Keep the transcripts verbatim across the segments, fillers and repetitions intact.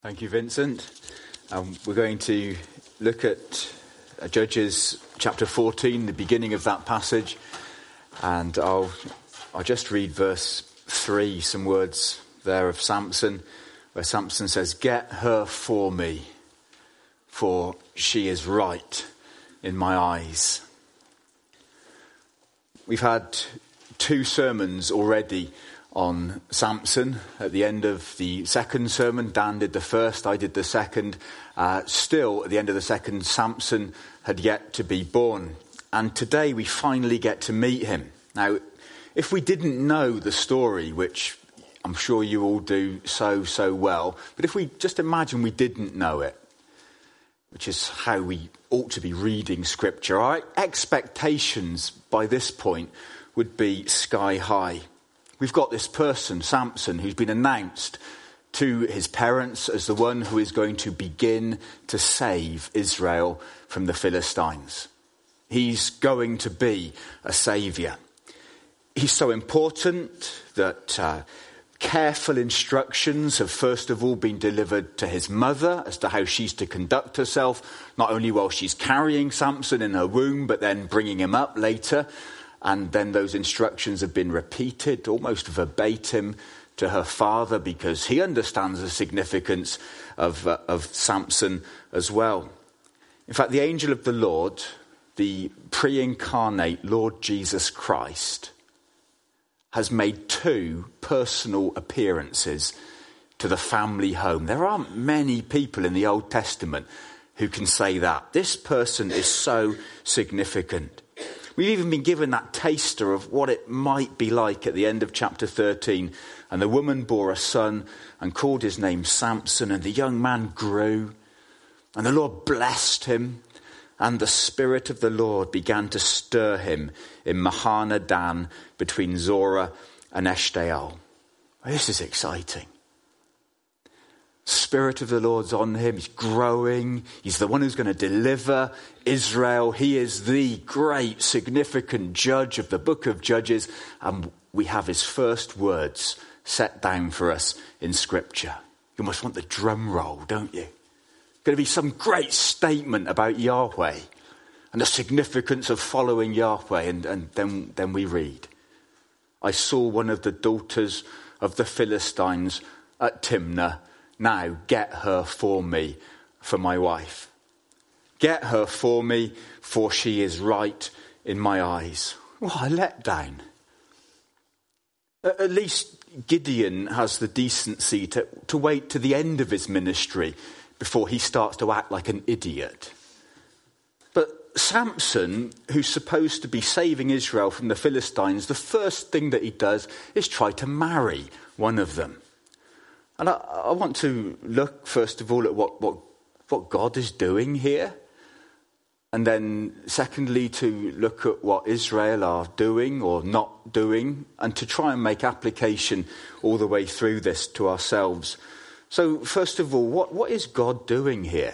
Thank you, Vincent. Um, we're going to look at uh, Judges chapter fourteen, the beginning of that passage, and I'll I'll just read verse three, some words there of Samson, where Samson says, "Get her for me, for she is right in my eyes." We've had two sermons already on Samson. At the end of the second sermon, Dan did the first, I did the second. Uh, still, at the end of the second, Samson had yet to be born. And today we finally get to meet him. Now, if we didn't know the story, which I'm sure you all do so, so well, but if we just imagine we didn't know it, which is how we ought to be reading Scripture, our expectations by this point would be sky high. We've got this person, Samson, who's been announced to his parents as the one who is going to begin to save Israel from the Philistines. He's going to be a saviour. He's so important that uh, careful instructions have first of all been delivered to his mother as to how she's to conduct herself, not only while she's carrying Samson in her womb, but then bringing him up later. And then those instructions have been repeated almost verbatim to her father, because he understands the significance of, uh, of Samson as well. In fact, the angel of the Lord, the pre-incarnate Lord Jesus Christ, has made two personal appearances to the family home. There aren't many people in the Old Testament who can say that. This person is so significant. We've even been given that taster of what it might be like at the end of chapter thirteen. And the woman bore a son and called his name Samson. And the young man grew. And the Lord blessed him. And the Spirit of the Lord began to stir him in Mahaneh Dan between Zorah and Eshtaol. This is exciting. Spirit of the Lord's on him. He's growing. He's the one who's going to deliver Israel. He is the great, significant judge of the book of Judges. And we have his first words set down for us in Scripture. You must want the drum roll, don't you? Going to be some great statement about Yahweh and the significance of following Yahweh. And, and then, then we read, "I saw one of the daughters of the Philistines at Timnah. Now get her for me, for my wife. Get her for me, for she is right in my eyes." What a letdown. At least Gideon has the decency to, to wait to the end of his ministry before he starts to act like an idiot. But Samson, who's supposed to be saving Israel from the Philistines, the first thing that he does is try to marry one of them. And I, I want to look, first of all, at what, what, what God is doing here. And then, secondly, to look at what Israel are doing or not doing, and to try and make application all the way through this to ourselves. So, first of all, what, what is God doing here?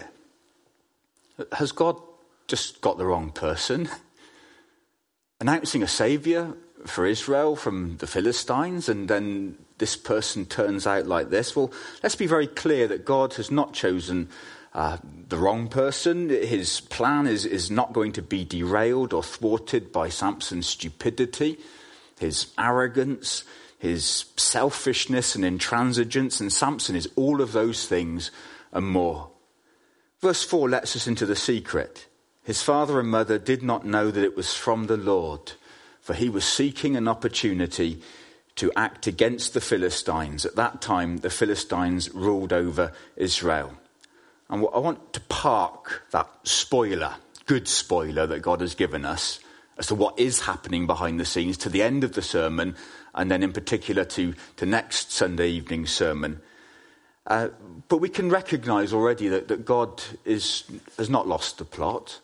Has God just got the wrong person? Announcing a saviour for Israel from the Philistines, and then this person turns out like this? Well, let's be very clear that God has not chosen uh, the wrong person. His plan is, is not going to be derailed or thwarted by Samson's stupidity, his arrogance, his selfishness and intransigence. And Samson is all of those things and more. Verse four lets us into the secret. "His father and mother did not know that it was from the Lord, for he was seeking an opportunity to act against the Philistines." At that time, the Philistines ruled over Israel. And I want to park that spoiler, good spoiler that God has given us as to what is happening behind the scenes to the end of the sermon, and then in particular to, to next Sunday evening's sermon. Uh, but we can recognise already that, that God is has not lost the plot.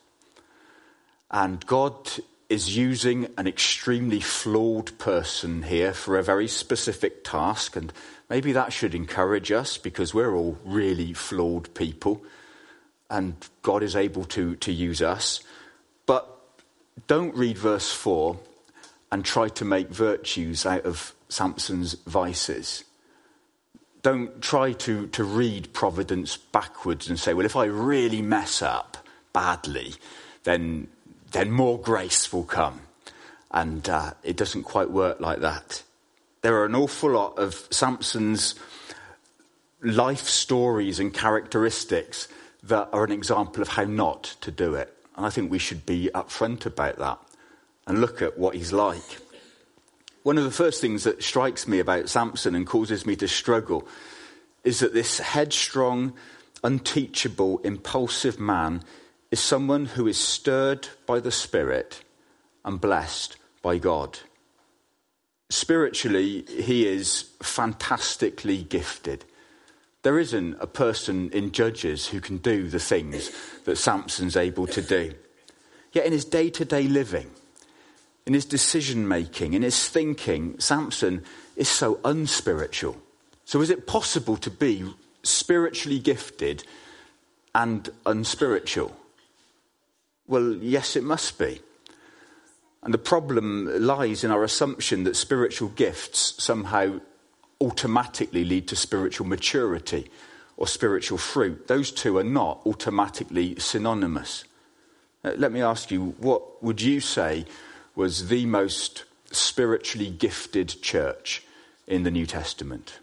And God is using an extremely flawed person here for a very specific task. And maybe that should encourage us, because we're all really flawed people. And God is able to, to use us. But don't read verse four and try to make virtues out of Samson's vices. don't try to, to read providence backwards and say, well, if I really mess up badly, then, then more grace will come. And uh, it doesn't quite work like that. There are an awful lot of Samson's life stories and characteristics that are an example of how not to do it. And I think we should be upfront about that and look at what he's like. One of the first things that strikes me about Samson and causes me to struggle is that this headstrong, unteachable, impulsive man is someone who is stirred by the Spirit and blessed by God. Spiritually, he is fantastically gifted. There isn't a person in Judges who can do the things that Samson's able to do. Yet in his day-to-day living, in his decision-making, in his thinking, Samson is so unspiritual. So is it possible to be spiritually gifted and unspiritual? Well, yes, it must be. And the problem lies in our assumption that spiritual gifts somehow automatically lead to spiritual maturity or spiritual fruit. Those two are not automatically synonymous. Uh, let me ask you, what would you say was the most spiritually gifted church in the New Testament?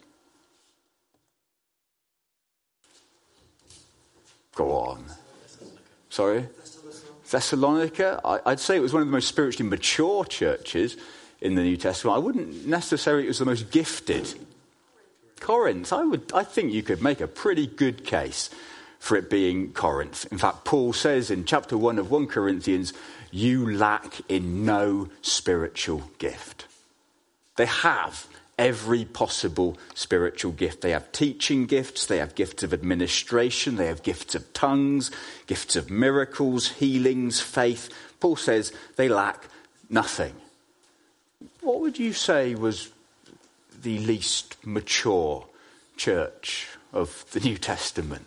Go on. Sorry? Thessalonica? I, I'd say it was one of the most spiritually mature churches in the New Testament. I wouldn't necessarily it was the most gifted. Corinth, I would. I think you could make a pretty good case for it being Corinth. In fact, Paul says in chapter one of First Corinthians, you lack in no spiritual gift. They have every possible spiritual gift. They have teaching gifts, they have gifts of administration, they have gifts of tongues, gifts of miracles, healings, faith. Paul says they lack nothing. What would you say was the least mature church of the New Testament?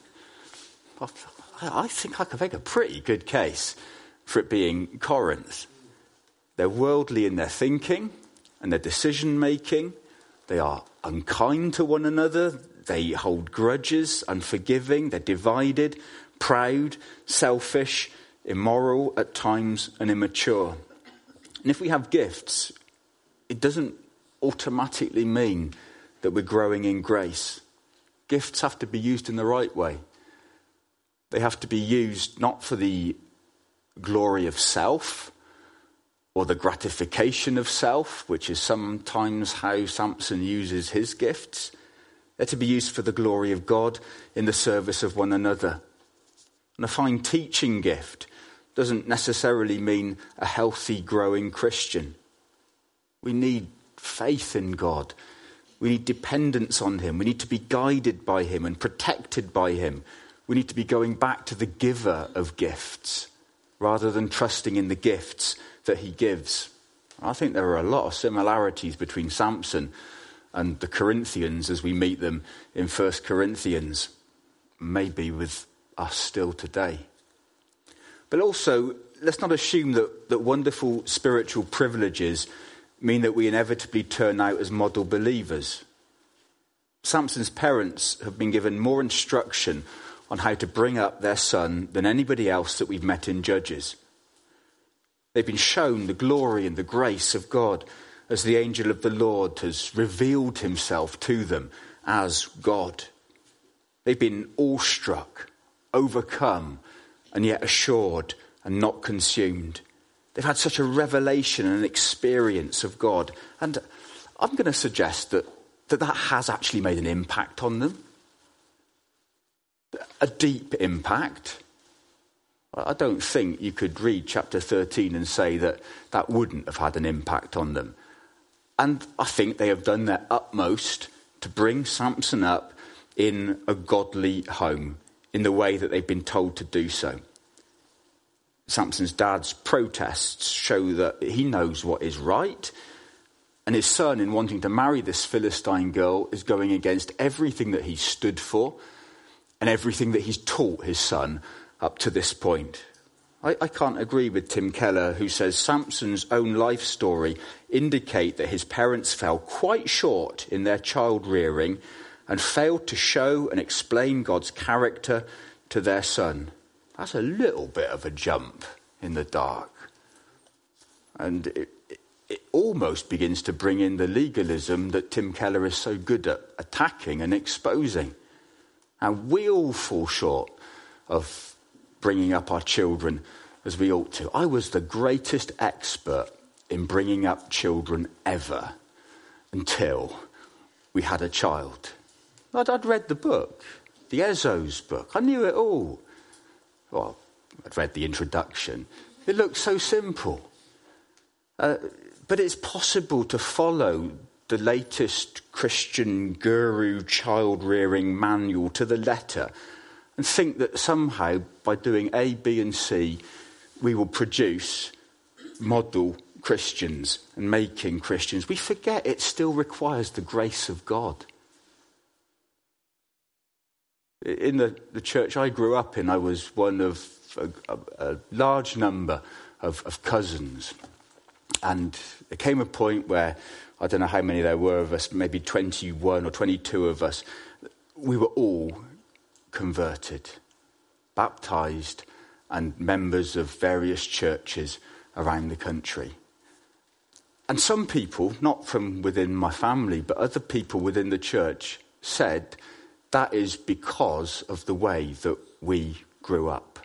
I think I could make a pretty good case for it being Corinth. They're worldly in their thinking and their decision making. They are unkind to one another. They hold grudges, unforgiving. They're divided, proud, selfish, immoral at times, and immature. And if we have gifts, it doesn't automatically mean that we're growing in grace. Gifts have to be used in the right way. They have to be used not for the glory of self or the gratification of self, which is sometimes how Samson uses his gifts. They're to be used for the glory of God in the service of one another. And a fine teaching gift doesn't necessarily mean a healthy, growing Christian. We need faith in God. We need dependence on him. We need to be guided by him and protected by him. We need to be going back to the giver of gifts rather than trusting in the gifts that he gives. I think there are a lot of similarities between Samson and the Corinthians as we meet them in First Corinthians, maybe with us still today. But also, let's not assume that, that wonderful spiritual privileges mean that we inevitably turn out as model believers. Samson's parents have been given more instruction on how to bring up their son than anybody else that we've met in Judges. They've been shown the glory and the grace of God as the angel of the Lord has revealed himself to them as God. They've been awestruck, overcome, and yet assured and not consumed. They've had such a revelation and an experience of God. And I'm going to suggest that that, that has actually made an impact on them. A deep impact. I don't think you could read chapter thirteen and say that that wouldn't have had an impact on them. And I think they have done their utmost to bring Samson up in a godly home in the way that they've been told to do so. Samson's dad's protests show that he knows what is right, and his son, in wanting to marry this Philistine girl, is going against everything that he stood for and everything that he's taught his son up to this point. I, I can't agree with Tim Keller, who says Samson's own life story indicate that his parents fell quite short in their child rearing and failed to show and explain God's character to their son. That's a little bit of a jump in the dark. And it, it, it almost begins to bring in the legalism that Tim Keller is so good at attacking and exposing. And we all fall short of bringing up our children as we ought to. I was the greatest expert in bringing up children ever until we had a child. I'd, I'd read the book, the Ezo's book. I knew it all. Well, I'd read the introduction. It looked so simple. Uh, but it's possible to follow the latest Christian guru child-rearing manual to the letter and think that somehow by doing A, B and C, we will produce model Christians and making Christians. We forget it still requires the grace of God. In the, the church I grew up in, I was one of a, a, a large number of, of cousins. And there came a point where, I don't know how many there were of us, maybe twenty-one or twenty-two of us, we were all converted, baptised, and members of various churches around the country. And some people, not from within my family, but other people within the church said that is because of the way that we grew up.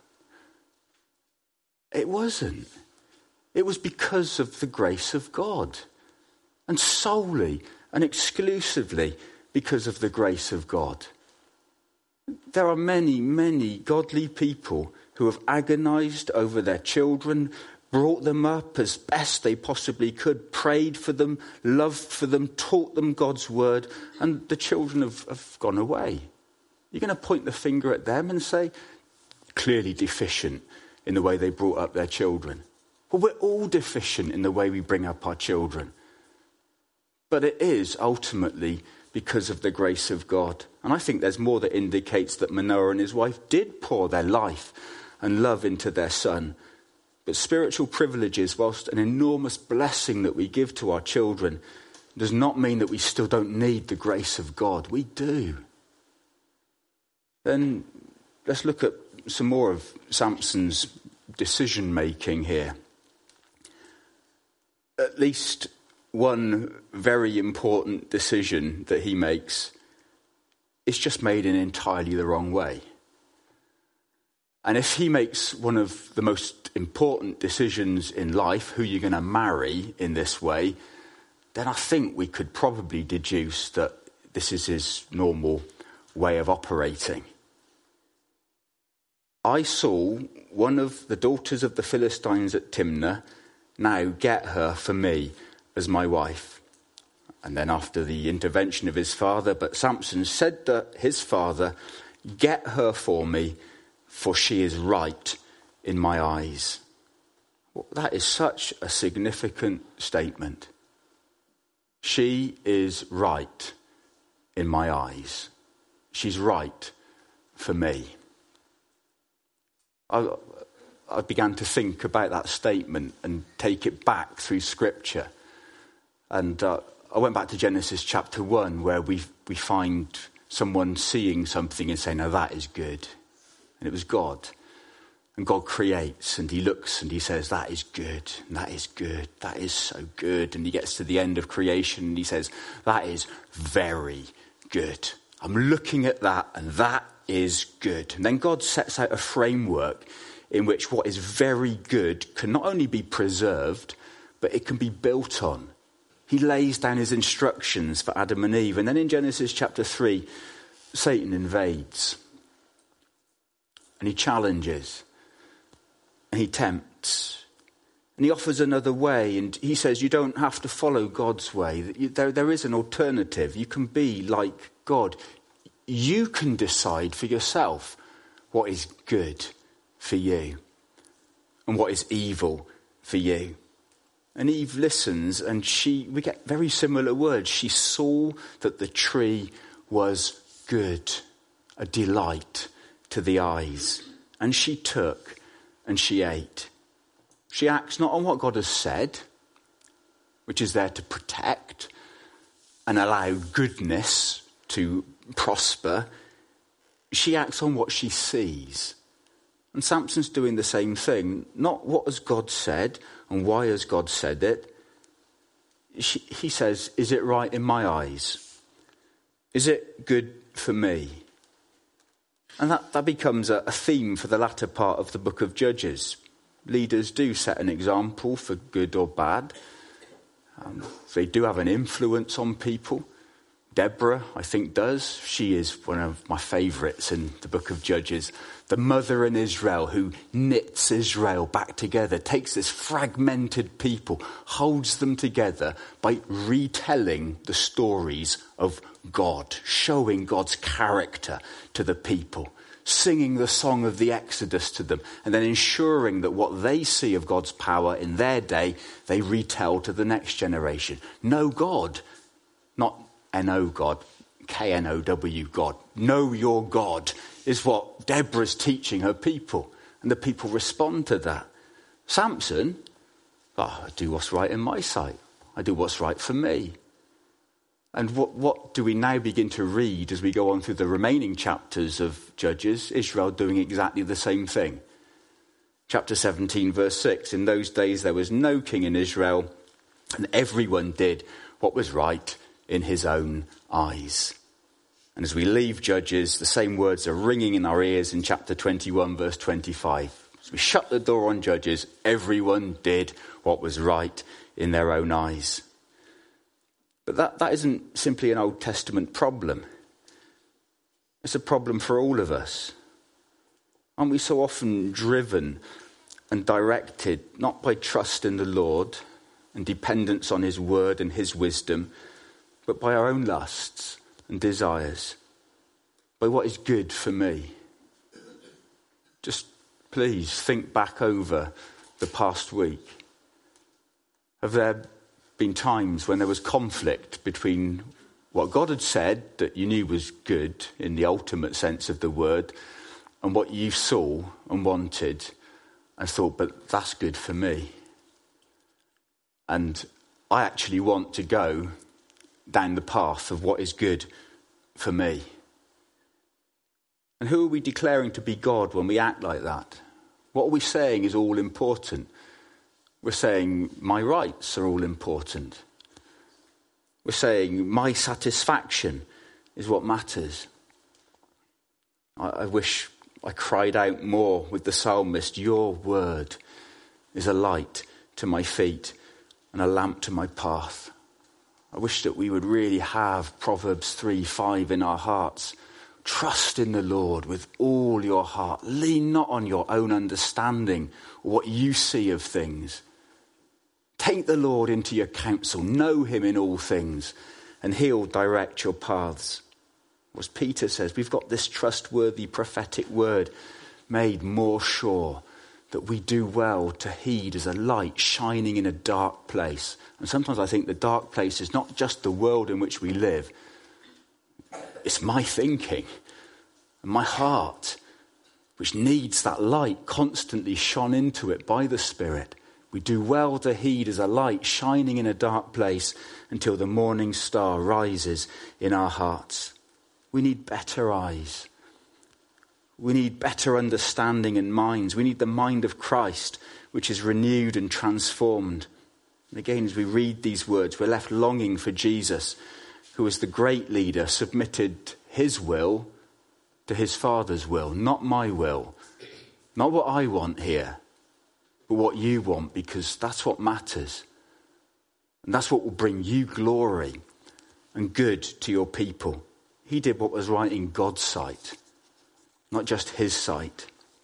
It wasn't. It was because of the grace of God. And solely and exclusively because of the grace of God. There are many, many godly people who have agonized over their children, brought them up as best they possibly could, prayed for them, loved for them, taught them God's word, and the children have, have gone away. You're going to point the finger at them and say, clearly deficient in the way they brought up their children. Well, we're all deficient in the way we bring up our children. But it is ultimately because of the grace of God. And I think there's more that indicates that Manoah and his wife did pour their life and love into their son. But spiritual privileges, whilst an enormous blessing that we give to our children, does not mean that we still don't need the grace of God. We do. Then let's look at some more of Samson's decision-making here. At least one very important decision that he makes is just made in entirely the wrong way. And if he makes one of the most important decisions in life, who you're going to marry in this way, then I think we could probably deduce that this is his normal way of operating. I saw one of the daughters of the Philistines at Timnah, now get her for me as my wife. And then after the intervention of his father, but Samson said to his father, get her for me, for she is right in my eyes. Well, that is such a significant statement. She is right in my eyes. She's right for me. I, I began to think about that statement and take it back through Scripture. And uh, I went back to Genesis chapter one, where we we find someone seeing something and saying, now that is good. And it was God. And God creates, and he looks and he says, that is good, and that is good, that is so good. And he gets to the end of creation and he says, that is very good. I'm looking at that, and that is good. And then God sets out a framework in which what is very good can not only be preserved, but it can be built on. He lays down his instructions for Adam and Eve. And then in Genesis chapter three, Satan invades. And he challenges. And he tempts. And he offers another way. And he says, you don't have to follow God's way. There, there is an alternative. You can be like God. You can decide for yourself what is good for you and what is evil for you. And Eve listens, and she, we get very similar words. She saw that the tree was good, a delight to the eyes. And she took and she ate. She acts not on what God has said, which is there to protect and allow goodness to prosper, she acts on what she sees. And Samson's doing the same thing. Not what has God said and why has God said it. She, he says, is it right in my eyes? Is it good for me? And that, that becomes a, a theme for the latter part of the book of Judges. Leaders do set an example for good or bad. Um, they do have an influence on people. Deborah, I think, does. She is one of my favourites in the book of Judges. The mother in Israel who knits Israel back together, takes this fragmented people, holds them together by retelling the stories of God, showing God's character to the people, singing the song of the Exodus to them, and then ensuring that what they see of God's power in their day, they retell to the next generation. Know God, not N O God, K N O W God. Know your God is what Deborah's teaching her people. And the people respond to that. Samson, oh, I do what's right in my sight. I do what's right for me. And what, what do we now begin to read as we go on through the remaining chapters of Judges? Israel doing exactly the same thing. Chapter seventeen, verse six. In those days there was no king in Israel, and everyone did what was right in his own eyes. And as we leave Judges, the same words are ringing in our ears in chapter twenty-one, verse twenty-five. As we shut the door on Judges, everyone did what was right in their own eyes. But that, that isn't simply an Old Testament problem. It's a problem for all of us. Aren't we so often driven and directed, not by trust in the Lord and dependence on his word and his wisdom, but by our own lusts and desires, by what is good for me? Just please think back over the past week. Have there been times when there was conflict between what God had said that you knew was good in the ultimate sense of the word and what you saw and wanted and thought, but that's good for me? And I actually want to go down the path of what is good for me. And who are we declaring to be God when we act like that? What are we saying is all important? We're saying my rights are all important. We're saying my satisfaction is what matters. I, I wish I cried out more with the psalmist, your word is a light to my feet and a lamp to my path. I wish that we would really have Proverbs three five in our hearts. Trust in the Lord with all your heart. Lean not on your own understanding or what you see of things. Take the Lord into your counsel. Know him in all things, and he'll direct your paths. As Peter says, we've got this trustworthy prophetic word made more sure, that we do well to heed as a light shining in a dark place. And sometimes I think the dark place is not just the world in which we live. It's my thinking and my heart, which needs that light constantly shone into it by the Spirit. We do well to heed as a light shining in a dark place until the morning star rises in our hearts. We need better eyes. We need better understanding and minds. We need the mind of Christ, which is renewed and transformed. And again, as we read these words, we're left longing for Jesus, who is the great leader, submitted his will to his Father's will, not my will, not what I want here, but what you want, because that's what matters. And that's what will bring you glory and good to your people. He did what was right in God's sight, not just his sight.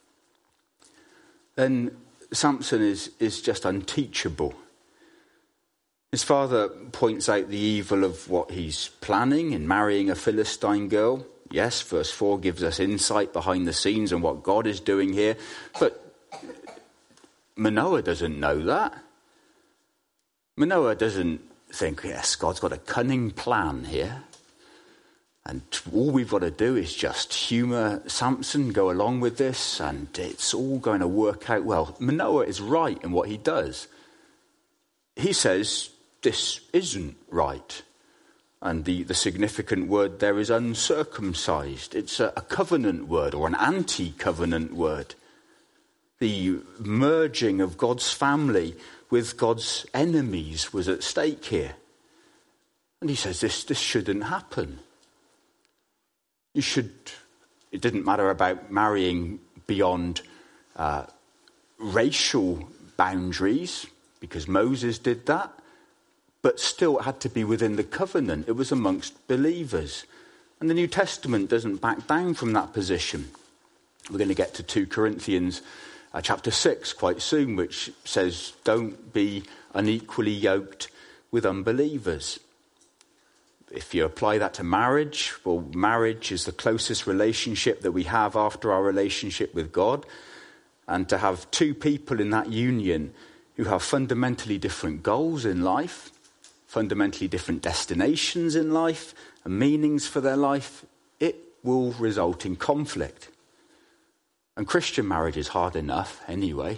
Then Samson is, is just unteachable. His father points out the evil of what he's planning in marrying a Philistine girl. Yes, verse four gives us insight behind the scenes and what God is doing here. But Manoah doesn't know that. Manoah doesn't think, yes, God's got a cunning plan here. And all we've got to do is just humour Samson, go along with this, and it's all going to work out well. Manoah is right in what he does. He says, this isn't right. And the, the significant word there is uncircumcised. It's a, a covenant word or an anti-covenant word. The merging of God's family with God's enemies was at stake here. And he says this, this shouldn't happen. You should, it didn't matter about marrying beyond uh, racial boundaries, because Moses did that, but still it had to be within the covenant. It was amongst believers. And the New Testament doesn't back down from that position. We're going to get to Second Corinthians uh, chapter six quite soon, which says, don't be unequally yoked with unbelievers. If you apply that to marriage, well, marriage is the closest relationship that we have after our relationship with God. And to have two people in that union who have fundamentally different goals in life, fundamentally different destinations in life, and meanings for their life, it will result in conflict. And Christian marriage is hard enough anyway.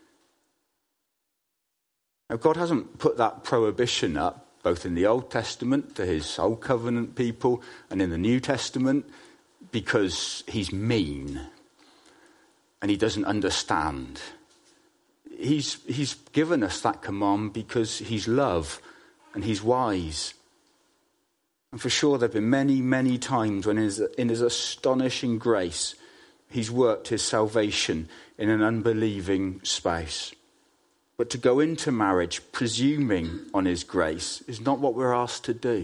Now, God hasn't put that prohibition up, both in the Old Testament to his Old Covenant people and in the New Testament, because he's mean and he doesn't understand. He's, he's given us that command because he's love and he's wise. And for sure there have been many, many times when in his, in his astonishing grace, he's worked his salvation in an unbelieving spouse. But to go into marriage presuming on his grace is not what we're asked to do.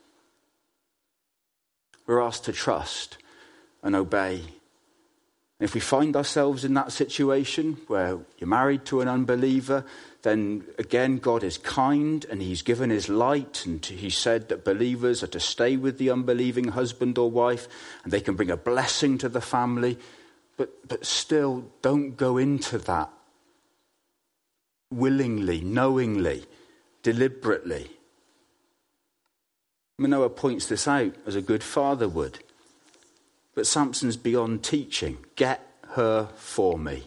We're asked to trust and obey. And if we find ourselves in that situation where you're married to an unbeliever, then again, God is kind and he's given his light, and he said that believers are to stay with the unbelieving husband or wife and they can bring a blessing to the family. But, but still, don't go into that willingly, knowingly, deliberately. Manoah points this out as a good father would. But Samson's beyond teaching. Get her for me.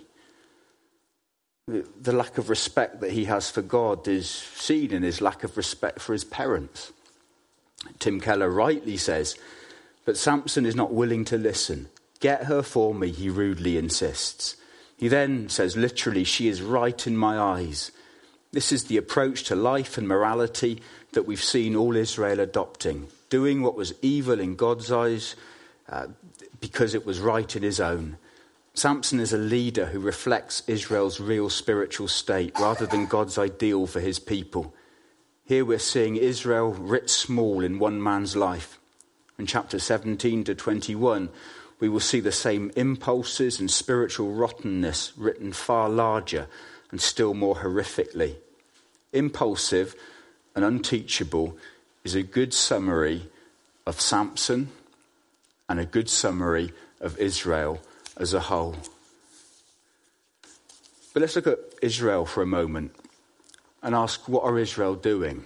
The lack of respect that he has for God is seen in his lack of respect for his parents. Tim Keller rightly says, but Samson is not willing to listen. Get her for me, he rudely insists. He then says, literally, she is right in my eyes. This is the approach to life and morality that we've seen all Israel adopting. Doing what was evil in God's eyes uh, because it was right in his own. Samson is a leader who reflects Israel's real spiritual state rather than God's ideal for his people. Here we're seeing Israel writ small in one man's life. In chapter seventeen to twenty-one, we will see the same impulses and spiritual rottenness written far larger and still more horrifically. Impulsive and unteachable is a good summary of Samson and a good summary of Israel as a whole. But let's look at Israel for a moment and ask, what are Israel doing?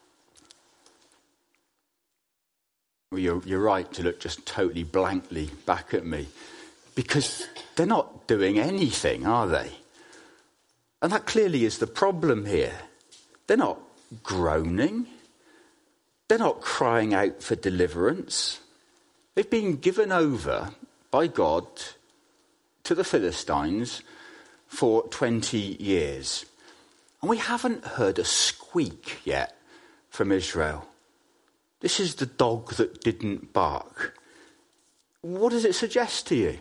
Well, you're, you're right to look just totally blankly back at me, because they're not doing anything, are they? And that clearly is the problem here. They're not groaning. They're not crying out for deliverance. They've been given over by God to the Philistines for twenty years. And we haven't heard a squeak yet from Israel. This is the dog that didn't bark. What does it suggest to you?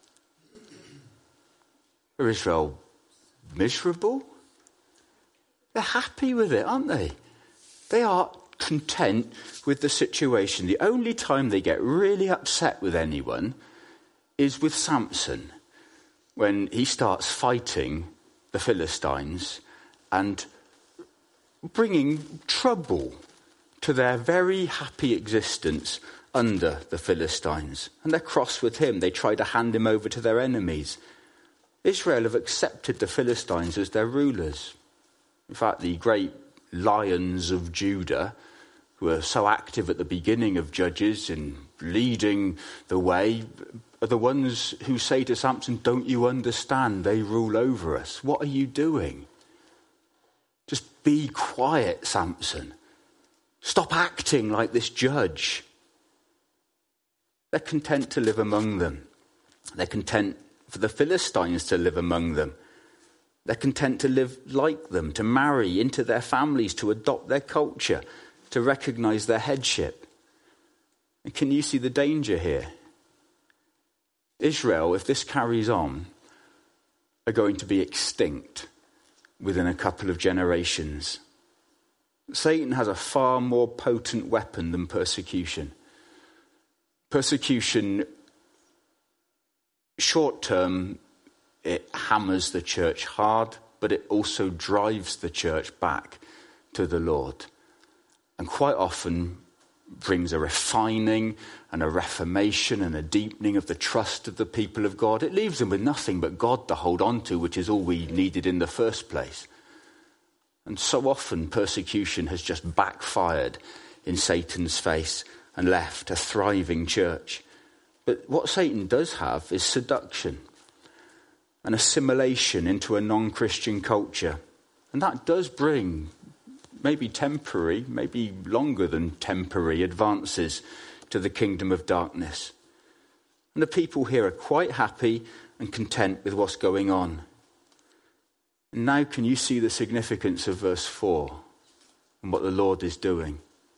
Are Israel miserable? They're happy with it, aren't they? They are content with the situation. The only time they get really upset with anyone is with Samson, when he starts fighting the Philistines and bringing trouble to their very happy existence under the Philistines. And they're cross with him. They try to hand him over to their enemies. Israel have accepted the Philistines as their rulers. In fact, the great lions of Judah, who are so active at the beginning of Judges in leading the way, are the ones who say to Samson, don't you understand? They rule over us. What are you doing? Just be quiet, Samson. Stop acting like this judge. They're content to live among them. They're content for the Philistines to live among them. They're content to live like them, to marry into their families, to adopt their culture, to recognize their headship. And can you see the danger here? Israel, if this carries on, are going to be extinct within a couple of generations. Satan has a far more potent weapon than persecution. Persecution, short term, it hammers the church hard, but it also drives the church back to the Lord. And quite often brings a refining and a reformation and a deepening of the trust of the people of God. It leaves them with nothing but God to hold on to, which is all we needed in the first place. And so often persecution has just backfired in Satan's face and left a thriving church. But what Satan does have is seduction, an assimilation into a non-Christian culture. And that does bring maybe temporary, maybe longer than temporary advances to the kingdom of darkness. And the people here are quite happy and content with what's going on. And now can you see the significance of verse four and what the Lord is doing?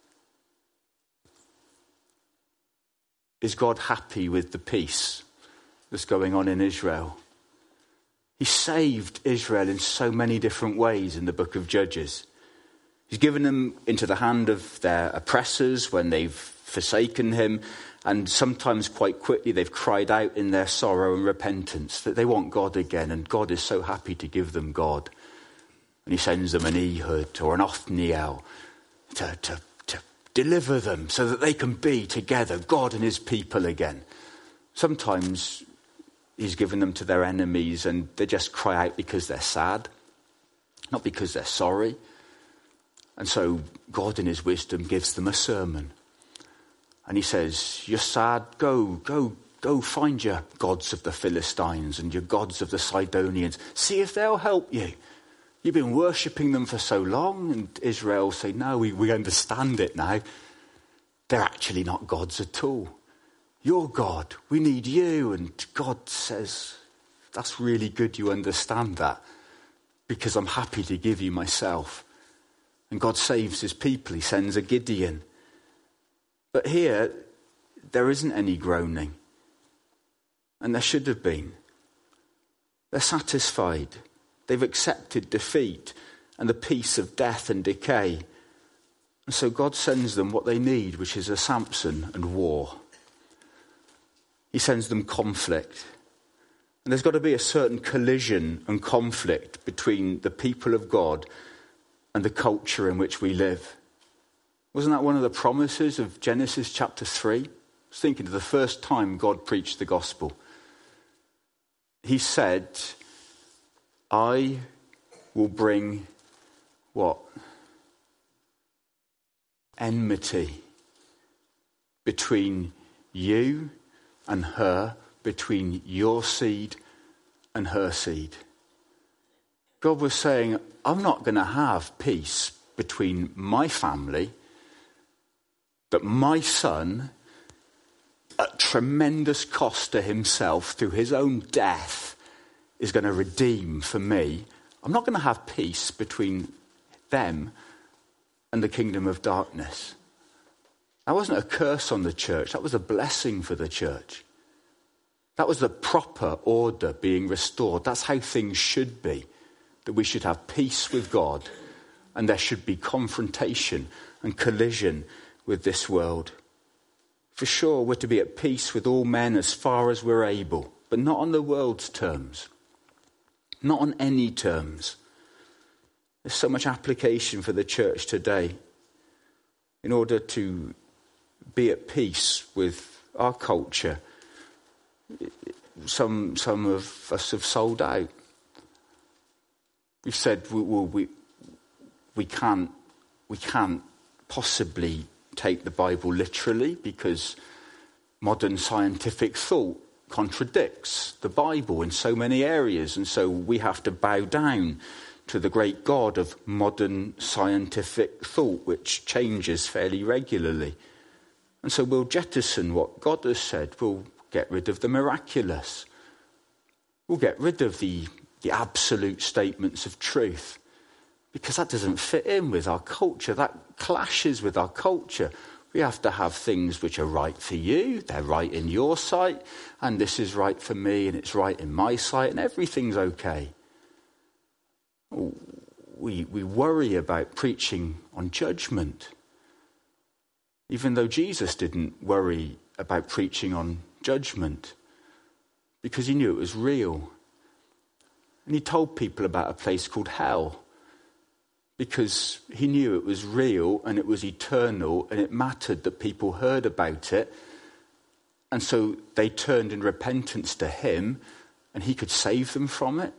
Is God happy with the peace that's going on in Israel? He saved Israel in so many different ways in the book of Judges. He's given them into the hand of their oppressors when they've forsaken him, and sometimes quite quickly they've cried out in their sorrow and repentance that they want God again, and God is so happy to give them God. And he sends them an Ehud or an Othniel to, to, to deliver them so that they can be together, God and his people again. Sometimes he's given them to their enemies and they just cry out because they're sad, not because they're sorry. And so God in his wisdom gives them a sermon. And he says, you're sad, go, go, go find your gods of the Philistines and your gods of the Sidonians. See if they'll help you. You've been worshipping them for so long. And Israel say, no, we, we understand it now. They're actually not gods at all. You're God. We need you. And God says, that's really good you understand that, because I'm happy to give you myself. And God saves his people. He sends a Gideon. But here, there isn't any groaning. And there should have been. They're satisfied. They've accepted defeat and the peace of death and decay. And so God sends them what they need, which is a Samson and war. He sends them conflict. And there's got to be a certain collision and conflict between the people of God and the culture in which we live. Wasn't that one of the promises of Genesis chapter three? I was thinking of the first time God preached the gospel. He said, I will bring what? Enmity between you and her, between your seed and her seed. God was saying, I'm not going to have peace between my family, but my son, at tremendous cost to himself through his own death, is going to redeem for me. I'm not going to have peace between them and the kingdom of darkness. That wasn't a curse on the church. That was a blessing for the church. That was the proper order being restored. That's how things should be. That we should have peace with God, and there should be confrontation and collision with this world. For sure, we're to be at peace with all men as far as we're able, but not on the world's terms. Not on any terms. There's so much application for the church today in order to be at peace with our culture. Some some of us have sold out. We've said we we we can't we can't possibly take the Bible literally because modern scientific thought contradicts the Bible in so many areas, and so we have to bow down to the great God of modern scientific thought, which changes fairly regularly. And so we'll jettison what God has said. We'll get rid of the miraculous. We'll get rid of the, the absolute statements of truth, because that doesn't fit in with our culture. That clashes with our culture. We have to have things which are right for you, they're right in your sight, and this is right for me, and it's right in my sight, and everything's okay. We, we worry about preaching on judgment, even though Jesus didn't worry about preaching on judgment, because he knew it was real. And he told people about a place called hell, because he knew it was real and it was eternal, and it mattered that people heard about it. And so they turned in repentance to him, and he could save them from it.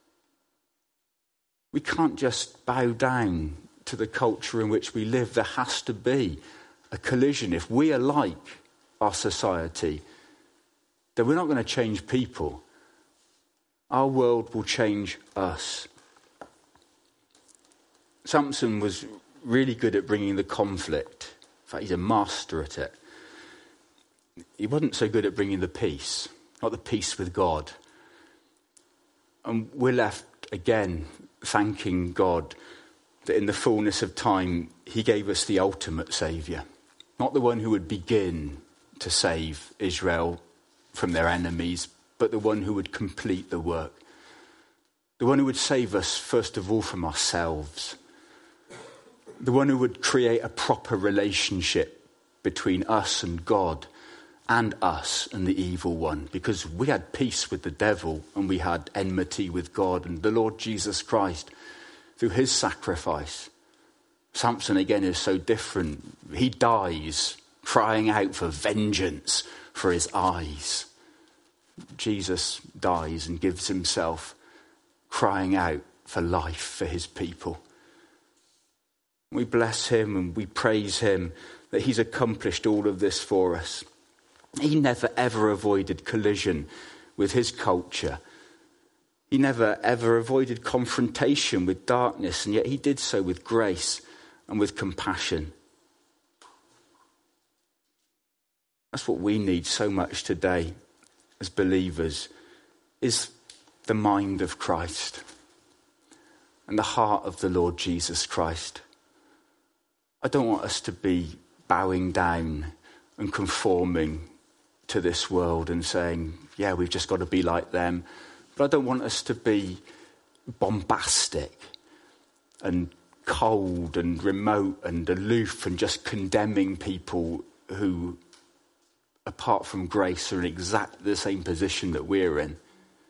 We can't just bow down to the culture in which we live. There has to be a collision. If we are like our society, then we're not going to change people. Our world will change us. Samson was really good at bringing the conflict. In fact, he's a master at it. He wasn't so good at bringing the peace, not the peace with God. And we're left again thanking God that in the fullness of time, he gave us the ultimate saviour, not the one who would begin to save Israel from their enemies, but the one who would complete the work. The one who would save us, first of all, from ourselves. The one who would create a proper relationship between us and God, and us and the evil one, because we had peace with the devil and we had enmity with God. And the Lord Jesus Christ, through his sacrifice, Samson again is so different. He dies crying out for vengeance for his eyes. Jesus dies and gives himself crying out for life for his people. We bless him and we praise him that he's accomplished all of this for us. He never ever avoided collision with his culture. He never ever avoided confrontation with darkness, and yet he did so with grace and with compassion. That's what we need so much today as believers, is the mind of Christ and the heart of the Lord Jesus Christ. I don't want us to be bowing down and conforming to this world and saying, yeah, we've just got to be like them. But I don't want us to be bombastic and cold and remote and aloof and just condemning people who, apart from grace, are in exactly the same position that we're in.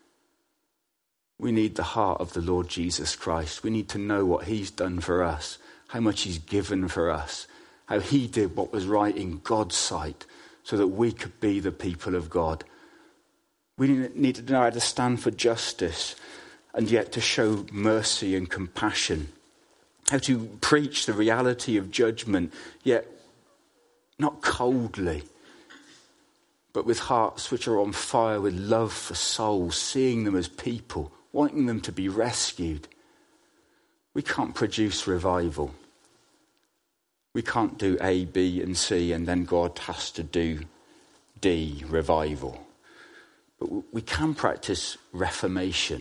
We need the heart of the Lord Jesus Christ. We need to know what he's done for us, how much he's given for us, how he did what was right in God's sight, so that we could be the people of God. We need to know how to stand for justice and yet to show mercy and compassion. How to preach the reality of judgment, yet not coldly, but with hearts which are on fire with love for souls, seeing them as people, wanting them to be rescued. We can't produce revival. We can't do A, B, and C, and then God has to do D, revival. But we can practice reformation.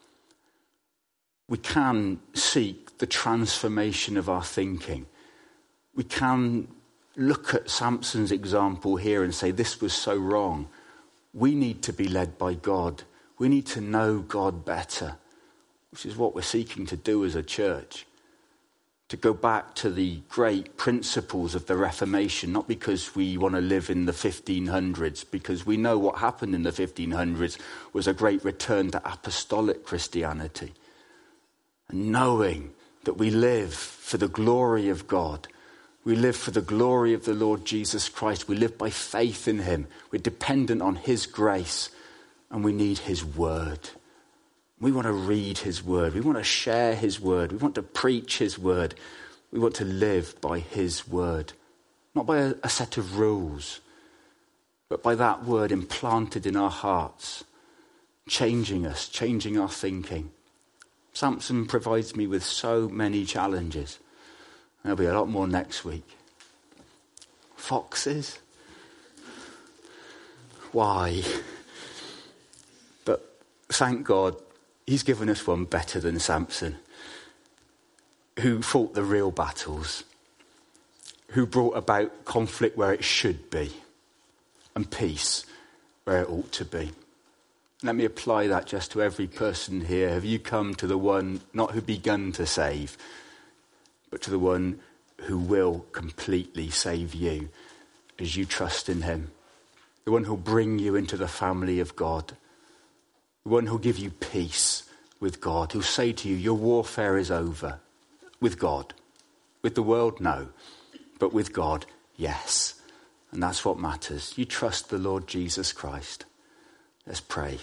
We can seek the transformation of our thinking. We can look at Samson's example here and say, this was so wrong. We need to be led by God. We need to know God better, which is what we're seeking to do as a church. To go back to the great principles of the Reformation, not because we want to live in the fifteen hundreds, because we know what happened in the fifteen hundreds was a great return to apostolic Christianity. And knowing that we live for the glory of God, we live for the glory of the Lord Jesus Christ, we live by faith in him, we're dependent on his grace, and we need his word. We want to read his word. We want to share his word. We want to preach his word. We want to live by his word. Not by a, a set of rules, but by that word implanted in our hearts, changing us, changing our thinking. Samson provides me with so many challenges. There'll be a lot more next week. Foxes? Why? But thank God, he's given us one better than Samson, who fought the real battles, who brought about conflict where it should be, and peace where it ought to be. Let me apply that just to every person here. Have you come to the one, not who begun to save, but to the one who will completely save you as you trust in him? The one who'll bring you into the family of God. The one who'll give you peace with God. Who'll say to you, your warfare is over. With God. With the world, no. But with God, yes. And that's what matters. You trust the Lord Jesus Christ. Let's pray.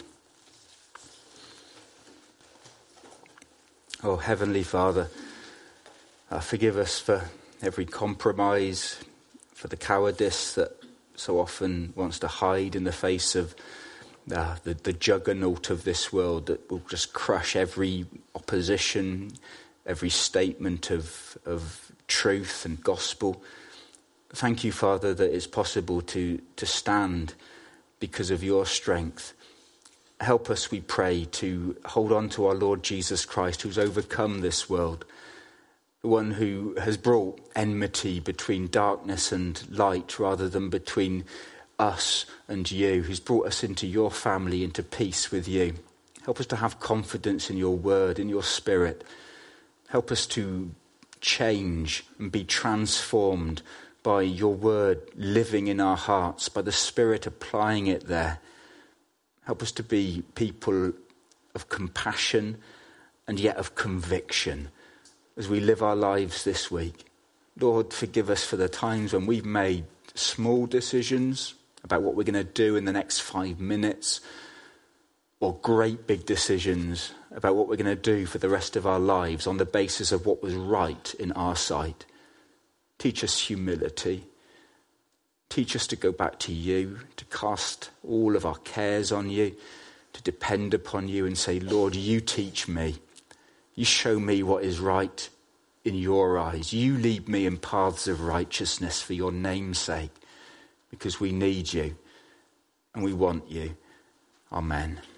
Oh, Heavenly Father, uh, forgive us for every compromise, for the cowardice that so often wants to hide in the face of uh, the, the juggernaut of this world that will just crush every opposition, every statement of, of truth and gospel. Thank you, Father, that it's possible to, to stand because of your strength. Help us, we pray, to hold on to our Lord Jesus Christ, who's overcome this world, the one who has brought enmity between darkness and light rather than between us and you, who's brought us into your family, into peace with you. Help us to have confidence in your word, in your spirit. Help us to change and be transformed by your word living in our hearts, by the Spirit applying it there. Help us to be people of compassion and yet of conviction as we live our lives this week. Lord, forgive us for the times when we've made small decisions about what we're going to do in the next five minutes, or great big decisions about what we're going to do for the rest of our lives on the basis of what was right in our sight. Teach us humility. Teach us to go back to you, to cast all of our cares on you, to depend upon you and say, Lord, you teach me. You show me what is right in your eyes. You lead me in paths of righteousness for your name's sake, because we need you and we want you. Amen.